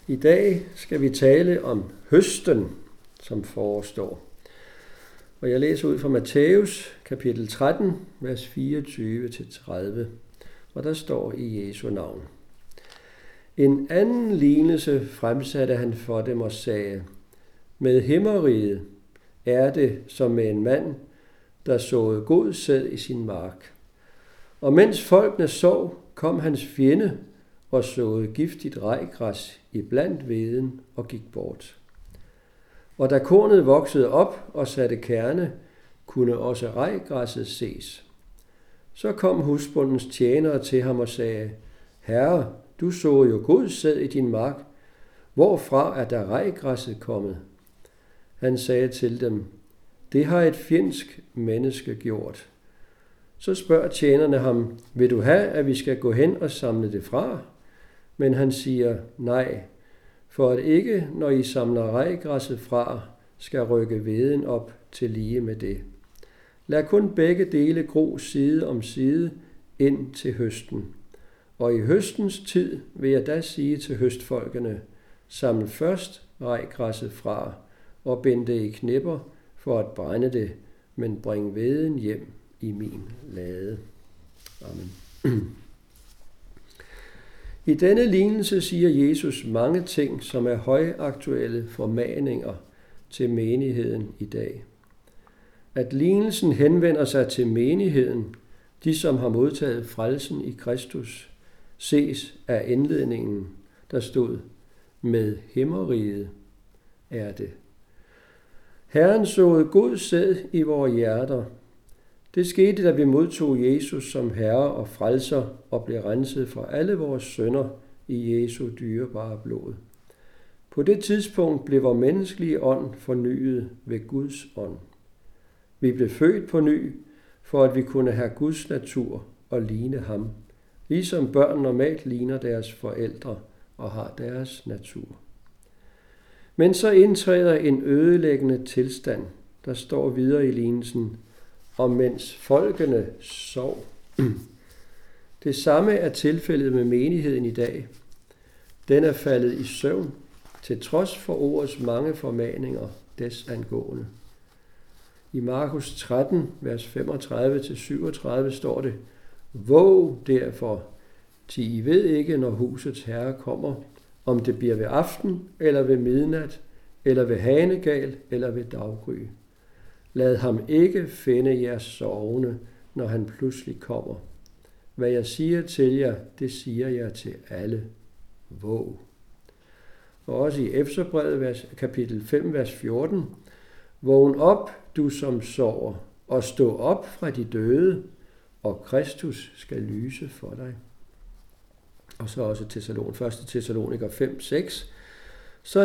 I dag skal vi tale om høsten, som forestår. Og jeg læser ud fra Matthæus kapitel 13, vers 24-30, og der står i Jesu navn. En anden lignelse fremsatte han for dem og sagde, med himmeriget er det som med en mand, der såede god sæd i sin mark. Og mens folkene sov, kom hans fjende og såede giftigt rejgræs i blandt hveden og gik bort. Og da kornet voksede op og satte kerne, kunne også rejgræsset ses. Så kom husbondens tjenere til ham og sagde, Herre, du såede jo god sæd i din mark. Hvorfra er der rejgræsset kommet? Han sagde til dem, det har et fjendsk menneske gjort. Så spørger tjenerne ham, vil du have, at vi skal gå hen og samle det fra? Men han siger, nej, for at ikke, når I samler rejgræsset fra, skal rykke hveden op til lige med det. Lad kun begge dele gro side om side ind til høsten. Og i høstens tid vil jeg da sige til høstfolkene, samle først rejgræsset fra og bind det i knipper for at brænde det, men bring hveden hjem i min lade. Amen. I denne lignelse siger Jesus mange ting, som er højaktuelle formaninger til menigheden i dag. At lignelsen henvender sig til menigheden, de som har modtaget frelsen i Kristus, ses af indledningen, der stod, med himmeriget er det. Herren såede god sæd i vores hjerter. Det skete, da vi modtog Jesus som Herre og Frelser og blev renset for alle vores synder i Jesu dyrebare blod. På det tidspunkt blev vores menneskelige ånd fornyet ved Guds ånd. Vi blev født på ny, for at vi kunne have Guds natur og ligne ham, ligesom børn normalt ligner deres forældre og har deres natur. Men så indtræder en ødelæggende tilstand, der står videre i lignelsen, og mens folkene sov. Det samme er tilfældet med menigheden i dag. Den er faldet i søvn, til trods for ordets mange formaninger desangående. I Markus 13, vers 35-37 står det, våg derfor, til I ved ikke, når husets herre kommer, om det bliver ved aften, eller ved midnat, eller ved hanegal, eller ved daggry. Lad ham ikke finde jer sovende, når han pludselig kommer. Hvad jeg siger til jer, det siger jeg til alle. Våg. Og også i Efeserbrevet kapitel 5, vers 14. Vågn op, du som sover, og stå op fra de døde, og Kristus skal lyse for dig. Og så også 1. Thessaloniker 5, 6. Så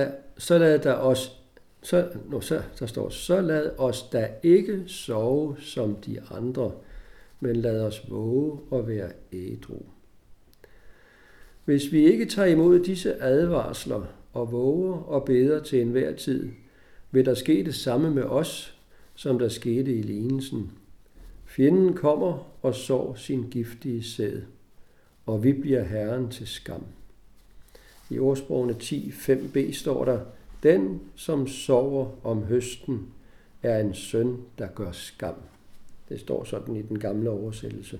lad os da ikke sove som de andre, men lad os våge og være ædru. Hvis vi ikke tager imod disse advarsler og våger og beder til enhver tid, vil der ske det samme med os, som der skete i lignelsen. Fjenden kommer og sår sin giftige sæd, og vi bliver Herren til skam. I ordsprogene 10:5b står der, den, som sover om høsten, er en søn, der gør skam. Det står sådan i den gamle oversættelse.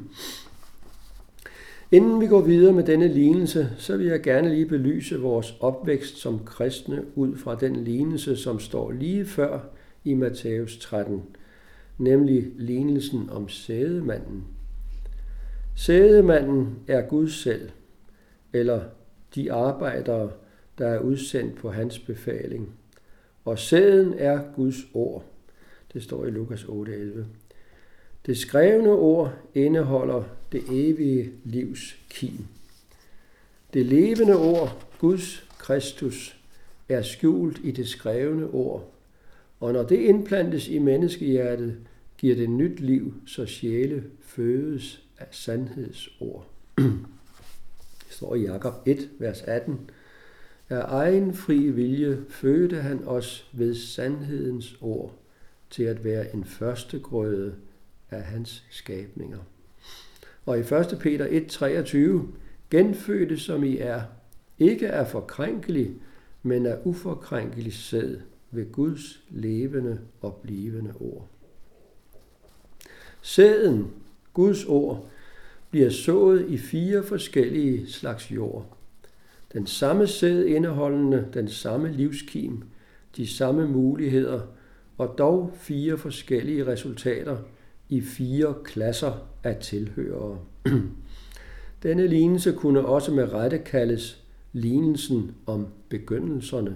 Inden vi går videre med denne lignelse, så vil jeg gerne lige belyse vores opvækst som kristne ud fra den lignelse, som står lige før i Matthæus 13, nemlig lignelsen om sædemanden. Sædemanden er Gud selv, eller de arbejdere, der er udsendt på hans befaling. Og sæden er Guds ord. Det står i Lukas 8:11. Det skrevne ord indeholder det evige livs kim. Det levende ord, Guds Kristus, er skjult i det skrevne ord. Og når det indplantes i menneskehjertet, giver det nyt liv, så sjæle fødes af sandhedsord. Det står i Jakob 1, vers 18. Af egen fri vilje fødte han os ved sandhedens ord til at være en førstegrøde af hans skabninger. Og i 1. Peter 1:23, genfødte som I er, ikke er forkrænkelig, men er uforkrænkelig sæd ved Guds levende og blivende ord. Sæden, Guds ord, bliver sået i 4 forskellige slags jord. Den samme sæd indeholdende den samme livskim, de samme muligheder og dog 4 forskellige resultater i 4 klasser af tilhørere. Denne lignelse kunne også med rette kaldes lignelsen om begyndelserne.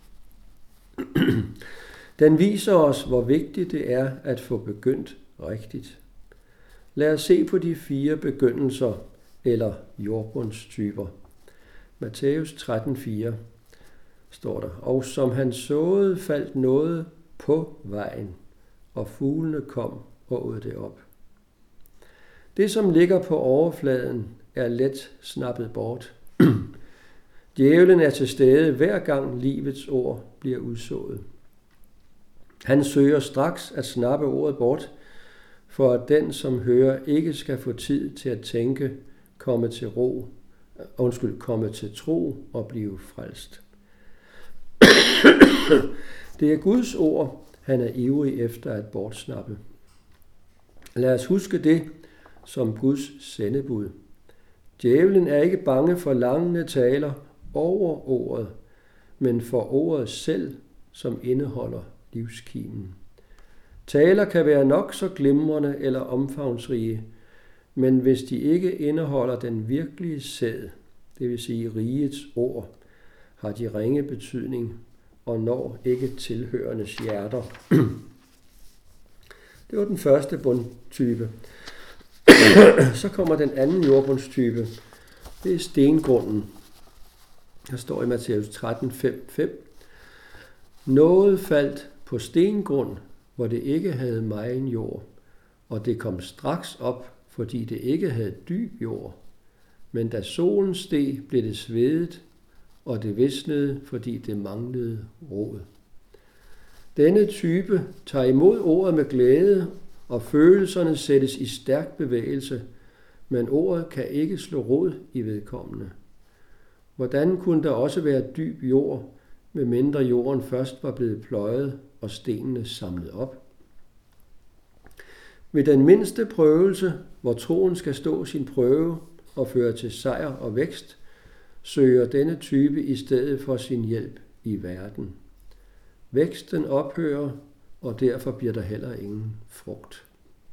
Den viser os, hvor vigtigt det er at få begyndt rigtigt. Lad os se på de 4 begyndelser eller jordbundstyper. Matthæus 13:4 står der: Og som han såede, faldt noget på vejen, og fuglene kom og åd det op. Det, som ligger på overfladen, er let snappet bort. Djævlen er til stede, hver gang livets ord bliver udsået. Han søger straks at snappe ordet bort, for at den, som hører, ikke skal få tid til at tænke, komme til tro og blive frelst. Det er Guds ord, han er ivrig efter at bortsnappe. Lad os huske det som Guds sendebud. Djævlen er ikke bange for langende taler over ordet, men for ordet selv, som indeholder livskimen. Taler kan være nok så glimrende eller omfangsrige, men hvis de ikke indeholder den virkelige sæd, det vil sige rigets ord, har de ringe betydning og når ikke tilhørendes hjerter. Det var den første bundtype. Så kommer den anden jordbundstype. Det er stengrunden. Der står i Matthæus 13:5. Noget faldt på stengrund, hvor det ikke havde megen jord, og det kom straks op, fordi det ikke havde dyb jord. Men da solen steg, blev det svedet, og det visnede, fordi det manglede rod. Denne type tager imod ordet med glæde, og følelserne sættes i stærk bevægelse, men ordet kan ikke slå rod i vedkommende. Hvordan kunne der også være dyb jord, medmindre jorden først var blevet pløjet og stenene samlet op? Ved den mindste prøvelse, hvor troen skal stå sin prøve og føre til sejr og vækst, søger denne type i stedet for sin hjælp i verden. Væksten ophører, og derfor bliver der heller ingen frugt.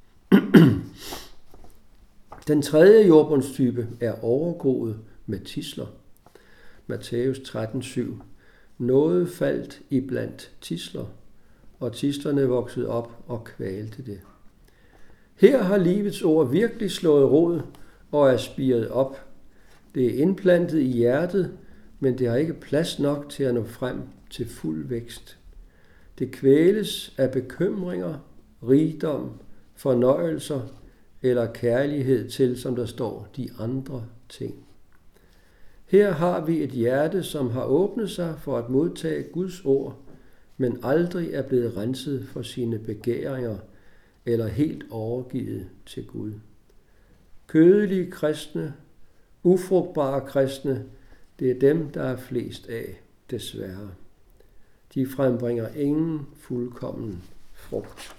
Den tredje jordbundstype er overgroet med tidsler. Matthæus 13:7. Noget faldt iblandt tidsler, og tidslerne voksede op og kvalte det. Her har livets ord virkelig slået rod og er spiret op. Det er indplantet i hjertet, men det har ikke plads nok til at nå frem til fuld vækst. Det kvæles af bekymringer, rigdom, fornøjelser eller kærlighed til, som der står, de andre ting. Her har vi et hjerte, som har åbnet sig for at modtage Guds ord, men aldrig er blevet renset for sine begæringer eller helt overgivet til Gud. Kødelige kristne, ufrugtbare kristne, det er dem, der er flest af, desværre. De frembringer ingen fuldkommen frugt.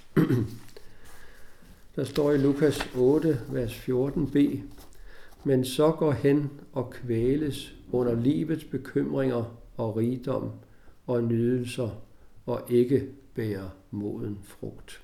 Der står i Lukas 8, vers 14b, men så går hen og kvæles under livets bekymringer og rigdom og nydelser og ikke bærer moden frugt.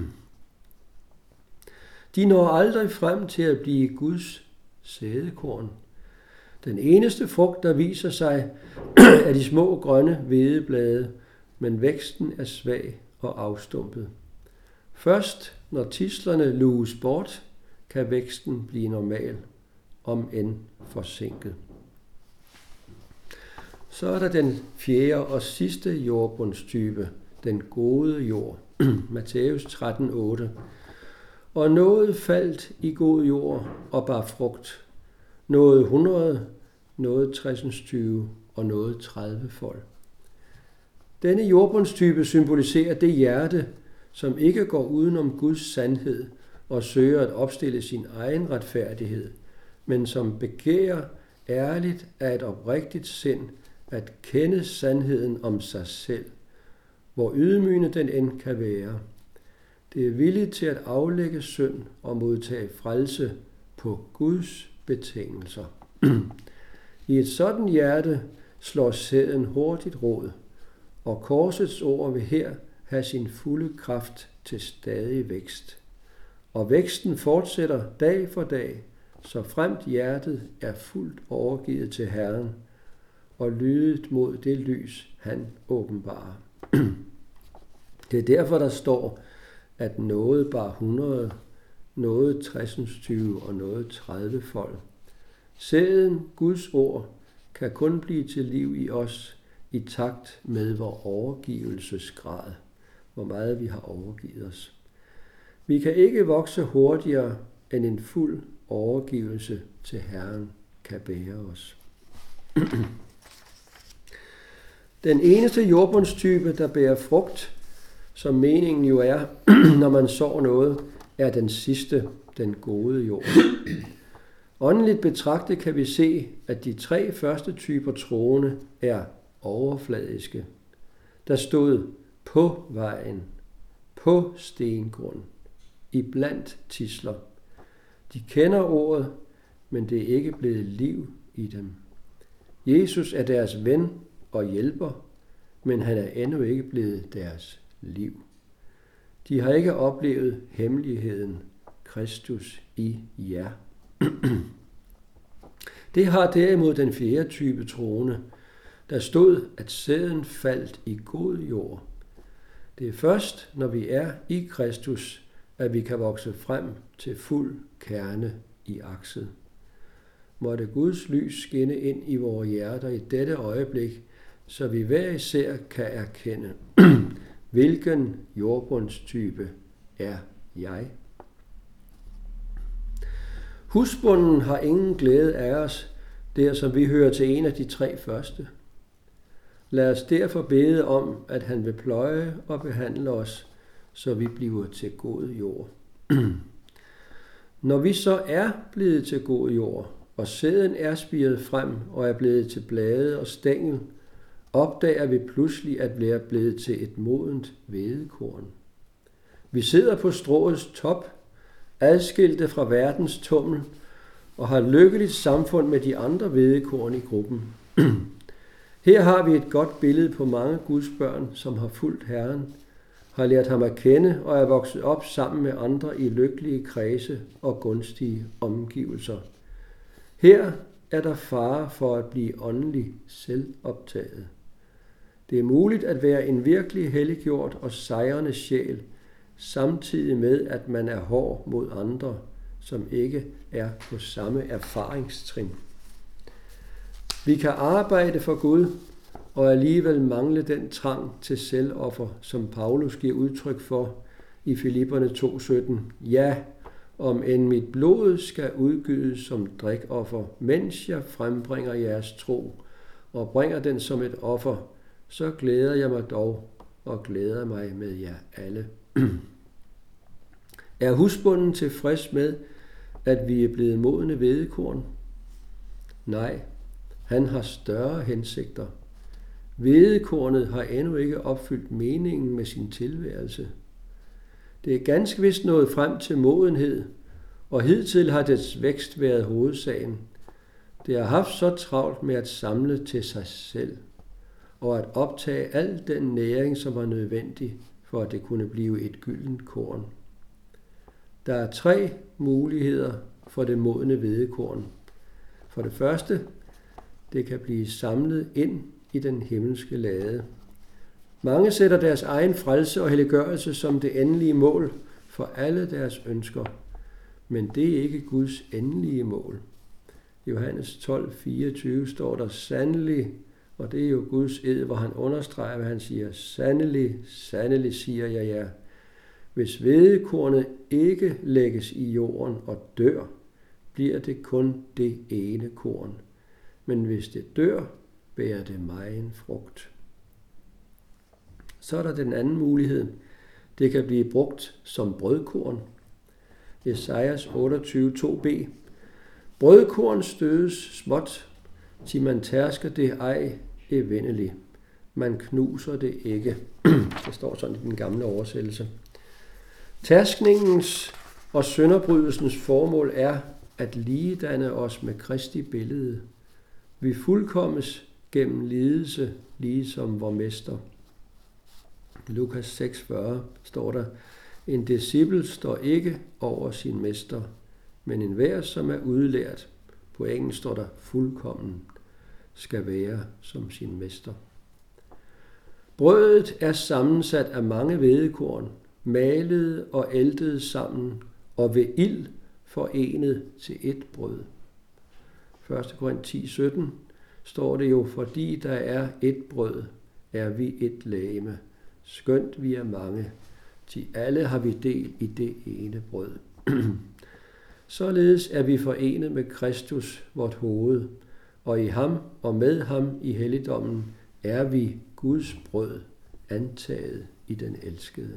De når aldrig frem til at blive Guds sædekorn. Den eneste frugt, der viser sig, er de små grønne hvedeblade, men væksten er svag og afstumpet. Først når tidslerne luges bort, kan væksten blive normal, om end forsinket. Så er der den fjerde og sidste jordbundstype, den gode jord. Matthæus 13:8. Og noget faldt i god jord og bar frugt. Noget 100, noget 60, og noget 30-fold. Denne jordbundstype symboliserer det hjerte, som ikke går udenom Guds sandhed og søger at opstille sin egen retfærdighed, men som begærer ærligt af et oprigtigt sind at kende sandheden om sig selv, hvor ydmygende den end kan være. Det er villigt til at aflægge synd og modtage frelse på Guds betingelser. I et sådan hjerte slår sæden hurtigt rod, og korsets ord vil her have sin fulde kraft til stadig vækst. Og væksten fortsætter dag for dag, så fremt hjertet er fuldt overgivet til Herren og lydet mod det lys, han åbenbarer. Det er derfor, der står, at noget bar 100, noget 60 og noget 30 fold. Sæden, Guds ord, kan kun blive til liv i os i takt med vor overgivelsesgrad, hvor meget vi har overgivet os. Vi kan ikke vokse hurtigere, end en fuld overgivelse til Herren kan bære os. Den eneste jordbundstype, der bærer frugt, som meningen jo er, når man sår noget, er den sidste, den gode jord. Åndeligt betragtet kan vi se, at de 3 første typer troende er overfladiske. Der stod på vejen, på stengrund, iblandt tidsler. De kender ordet, men det er ikke blevet liv i dem. Jesus er deres ven og hjælper, men han er endnu ikke blevet deres liv. De har ikke oplevet hemmeligheden, Kristus i jer. Det har derimod den 4. type troende, der stod, at sæden faldt i god jord. Det er først, når vi er i Kristus, at vi kan vokse frem til fuld kerne i akset. Måtte Guds lys skinne ind i vores hjerter i dette øjeblik, så vi hver især kan erkende, hvilken jordbundstype er jeg. Husbonden har ingen glæde af os, der som vi hører til en af de 3 første. Lad os derfor bede om, at han vil pløje og behandle os, så vi bliver til god jord. Når vi så er blevet til god jord, og sæden er spiret frem og er blevet til blade og stængel, opdager vi pludselig at være blevet til et modent hvedekorn. Vi sidder på stråets top, adskilte fra verdens tummel, og har lykkeligt samfund med de andre hvedekorn i gruppen. Her har vi et godt billede på mange Guds børn, som har fulgt Herren, har lært ham at kende og er vokset op sammen med andre i lykkelige kredse og gunstige omgivelser. Her er der fare for at blive åndelig selvoptaget. Det er muligt at være en virkelig helliggjort og sejrende sjæl, samtidig med at man er hård mod andre, som ikke er på samme erfaringstrin. Vi kan arbejde for Gud og alligevel mangle den trang til selvoffer, som Paulus giver udtryk for i Filipperne 2:17. Ja, om end mit blod skal udgydes som drikoffer, mens jeg frembringer jeres tro og bringer den som et offer, så glæder jeg mig dog og glæder mig med jer alle. Er husbonden tilfreds med, at vi er blevet modne hvedekorn? Nej, han har større hensigter. Hvedekornet har endnu ikke opfyldt meningen med sin tilværelse. Det er ganske vist nået frem til modenhed, og hidtil har dets vækst været hovedsagen. Det har haft så travlt med at samle til sig selv, og at optage al den næring, som var nødvendig, for at det kunne blive et gyldent korn. Der er 3 muligheder for det modne hvedekorn. For det første, det kan blive samlet ind i den himmelske lade. Mange sætter deres egen frelse og helliggørelse som det endelige mål for alle deres ønsker, men det er ikke Guds endelige mål. I Johannes 12:24 står der sandelig, og det er jo Guds ed, hvor han understreger, hvad han siger. Sandelig, sandelig siger jeg jer. Hvis hvedekornet ikke lægges i jorden og dør, bliver det kun det ene korn. Men hvis det dør, bærer det megen frugt. Så er der den anden mulighed. Det kan blive brugt som brødkorn. Esajas 28:2b. Brødkorn stødes småt Til man tærsker det ej evindeligt. Man knuser det ikke. Det står sådan i den gamle oversættelse. Tærskningens og synderbrydelsens formål er at ligedanne os med Kristi billede. Vi fuldkommes gennem lidelse, ligesom vor mester. Lukas 6,40 står der, en disciple står ikke over sin mester, men enhver, som er udlært, på engelsk står der fuldkommen, skal være som sin mester. Brødet er sammensat af mange hvedekorn, malede og æltede sammen, og ved ild forenet til et brød. 1. Korinth 10:17 står det jo, fordi der er et brød, er vi et legeme. Skønt vi er mange, til alle har vi del i det ene brød. Således er vi forenet med Kristus, vort hoved, og i ham og med ham i helligdommen er vi Guds brød, antaget i den elskede.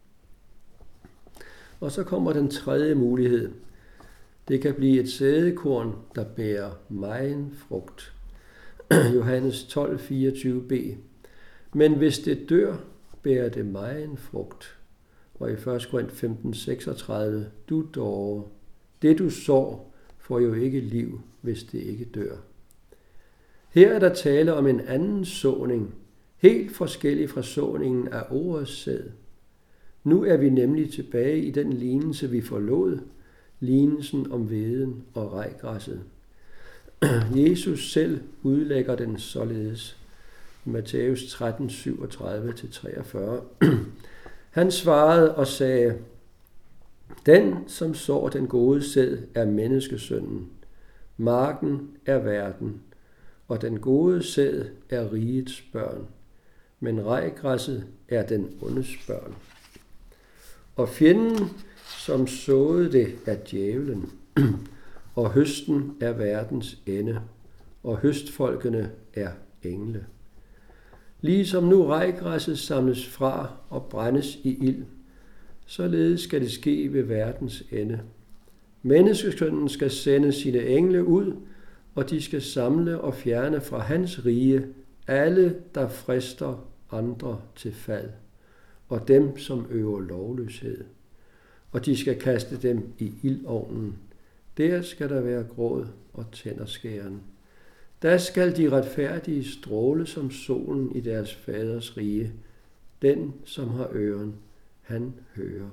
Og så kommer den tredje mulighed. Det kan blive et sædekorn, der bærer megen frugt. Johannes 12:24b. Men hvis det dør, bærer det megen frugt. Og i 1. Korinth 15:36, du dårer, det du sår, får jo ikke liv, hvis det ikke dør. Her er der tale om en anden såning, helt forskellig fra såningen af ordets sæd. Nu er vi nemlig tilbage i den lignelse, vi forlod, lignelsen om hveden og rejgræsset. Jesus selv udlægger den således. Matthæus 13:37-43. Han svarede og sagde, den, som sår den gode sæd, er menneskesønnen. Marken er verden, og den gode sæd er rigets børn. Men rejgræsset er den ondes børn. Og fjenden, som såede det, er djævlen. Og høsten er verdens ende, og høstfolkene er engle. Ligesom nu rejgræsset samles fra og brændes i ild, således skal det ske ved verdens ende. Menneskesønnen skal sende sine engle ud, og de skal samle og fjerne fra hans rige alle, der frister andre til fald, og dem, som øver lovløshed. Og de skal kaste dem i ildovnen. Der skal der være gråd og tænderskæren. Der skal de retfærdige stråle som solen i deres faders rige. Den, som har øren, han hører.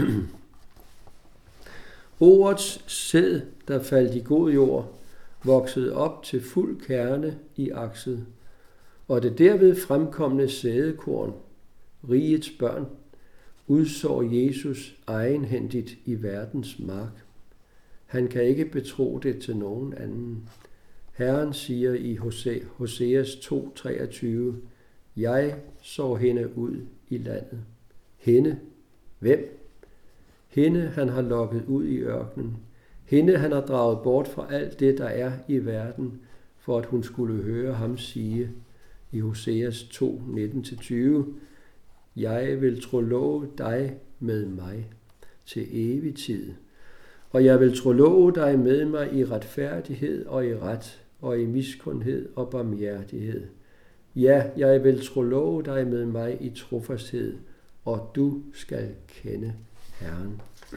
Ordets sæd, der faldt i god jord, voksede op til fuld kerne i akset, og det derved fremkomne sædekorn, rigets børn, udsår Jesus egenhændigt i verdens mark. Han kan ikke betro det til nogen anden. Herren siger i Hoseas 2:23, jeg så hende ud i landet. Hende? Hvem? Hende, han har lokket ud i ørkenen. Hende, han har draget bort fra alt det, der er i verden, for at hun skulle høre ham sige i Hoseas 2:19-20, jeg vil trolove dig med mig til evig tid, og jeg vil trolove dig med mig i retfærdighed og i ret, og i miskundhed og barmhjertighed. Ja, jeg vil trolove dig med mig i trofasthed, og du skal kende Herren.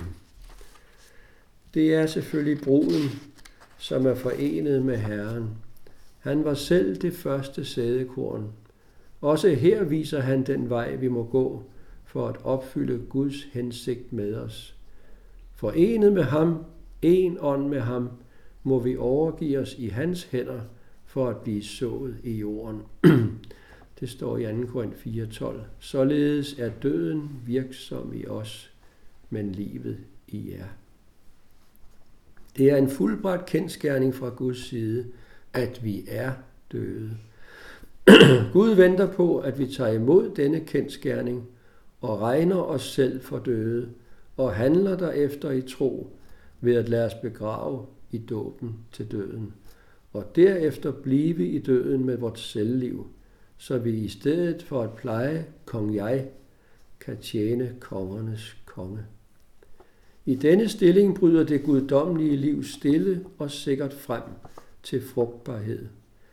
Det er selvfølgelig bruden, som er forenet med Herren. Han var selv det første sædekorn. Også her viser han den vej, vi må gå for at opfylde Guds hensigt med os. Forenet med ham, en ånd med ham, må vi overgive os i hans hænder for at blive sået i jorden. Det står i 2. Korinth 4:12. Således er døden virksom i os, men livet i jer. Det er en fuldbragt kendsgerning fra Guds side, at vi er døde. Gud venter på, at vi tager imod denne kendsgerning og regner os selv for døde og handler derefter i tro ved at lade os begrave i dåben til døden og derefter blive i døden med vort selvliv, så vi i stedet for at pleje kong jeg, kan tjene kongernes konge. I denne stilling bryder det guddommelige liv stille og sikkert frem til frugtbarhed.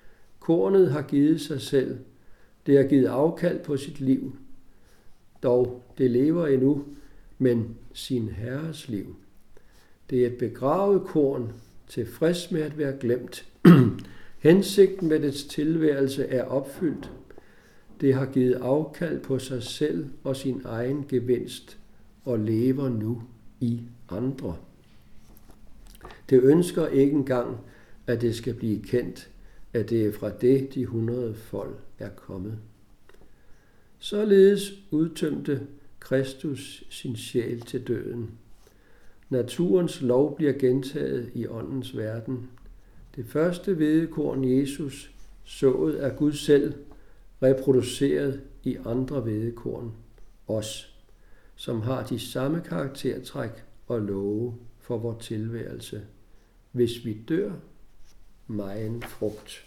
Kornet har givet sig selv. Det har givet afkald på sit liv. Dog, det lever endnu, men sin herres liv. Det er et begravet korn, tilfreds med at være glemt. Hensigten med dets tilværelse er opfyldt. Det har givet afkald på sig selv og sin egen gevinst, og lever nu i andre. Det ønsker ikke engang, at det skal blive kendt, at det er fra det, de 100 folk er kommet. Således udtømte Kristus sin sjæl til døden. Naturens lov bliver gentaget i åndens verden. Det første hvedekorn Jesus, sået af Gud selv, reproduceret i andre hvedekorn, os, som har de samme karaktertræk og love for vor tilværelse. Hvis vi dør, megen frugt.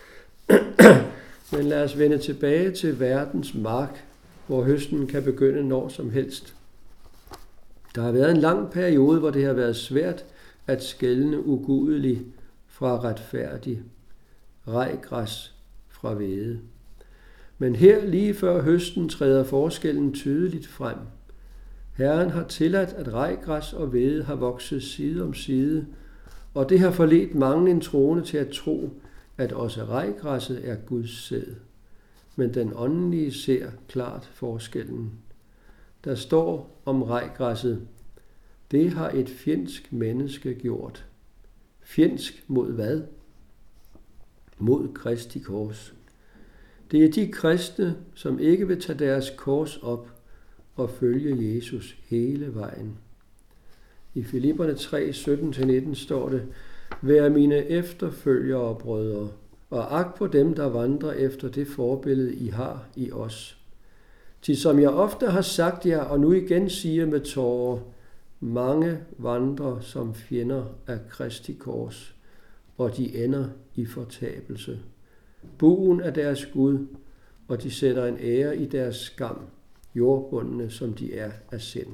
Men lad os vende tilbage til verdens mark, hvor høsten kan begynde når som helst. Der har været en lang periode, hvor det har været svært at skelne ugudelig fra retfærdig, rejgræs fra hvede. Men her lige før høsten træder forskellen tydeligt frem. Herren har tilladt, at rejgræs og hvede har vokset side om side, og det har forledt mange en troende til at tro, at også rejgræsset er Guds sæd. Men den åndelige ser klart forskellen. Der står om rejgræsset: det har et fjendsk menneske gjort. Fjendsk mod hvad? Mod Kristi kors. Det er de kristne, som ikke vil tage deres kors op og følge Jesus hele vejen. I Filipperne 3, 17-19 står det: vær mine efterfølgere, brødre, og agt på dem, der vandrer efter det forbillede, I har i os. Til som jeg ofte har sagt jer, og nu igen siger med tårer, mange vandrer som fjender af Kristi kors, og de ender i fortabelse. Buen er deres Gud, og de sætter en ære i deres skam, jordbundne som de er af sind.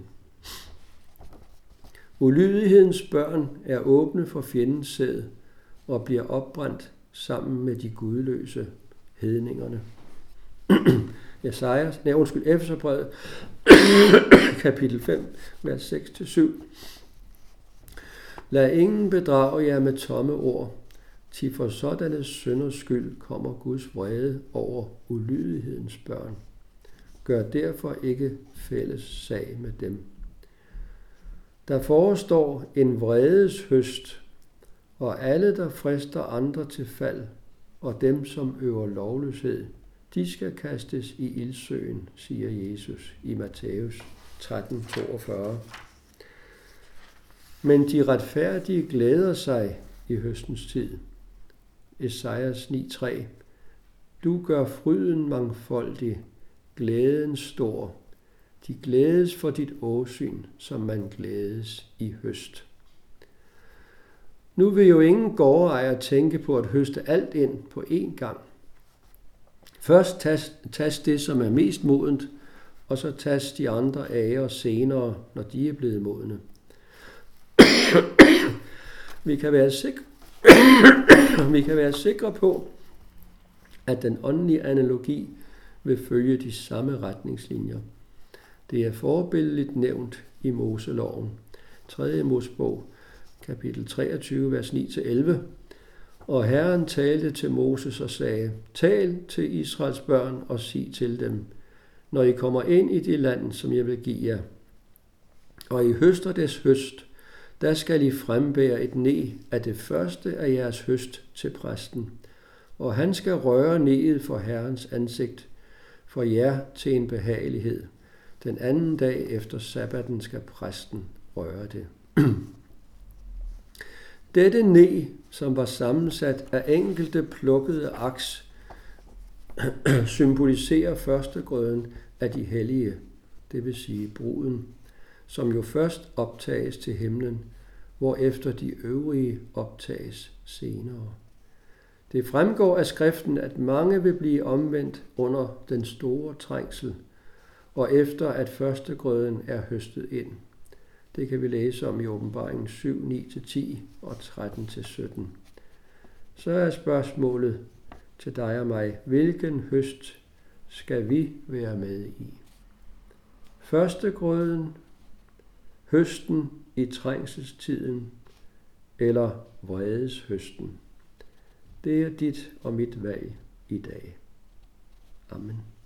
Ulydighedens børn er åbne for fjendens sæd og bliver opbrændt sammen med de gudløse hedningerne. Efeserbrevet, kapitel 5, vers 6-7. Lad ingen bedrage jer med tomme ord, til for sådanne synders skyld kommer Guds vrede over ulydighedens børn. Gør derfor ikke fælles sag med dem. Der forestår en vredes høst, og alle, der frister andre til fald, og dem, som øver lovløshed, de skal kastes i ildsøen, siger Jesus i Matthæus 13:42. Men de retfærdige glæder sig i høstens tid. Esajas 9:3. Du gør fryden mangfoldig, glæden stor. De glædes for dit åsyn, som man glædes i høst. Nu vil jo ingen gårdejer tænke på at høste alt ind på én gang. Først tages det, som er mest modent, og så tages de andre ager senere, når de er blevet modne. Vi kan være sikre på, at den åndelige analogi vil følge de samme retningslinjer. Det er forbilledeligt nævnt i Moseloven, 3. Mosebog, kapitel 23, vers 9-11. Og Herren talte til Moses og sagde: tal til Israels børn og sig til dem, når I kommer ind i det land, som jeg vil give jer, og I høster des høst, der skal I frembære et næ af det første af jeres høst til præsten, og han skal røre næet for Herrens ansigt, for jer til en behagelighed. Den anden dag efter sabbaten skal præsten røre det. Dette næ, som var sammensat af enkelte plukkede aks, symboliserer førstegrøden af de hellige, det vil sige bruden, som jo først optages til himlen, hvorefter de øvrige optages senere. Det fremgår af skriften, at mange vil blive omvendt under den store trængsel, og efter at førstegrøden er høstet ind. Det kan vi læse om i Åbenbaringen 7, 9-10 og 13-17. Så er spørgsmålet, til dig og mig. Hvilken høst skal vi være med i? Førstegrøden, høsten i trængselstiden eller vredeshøsten? Det er dit og mit valg i dag. Amen.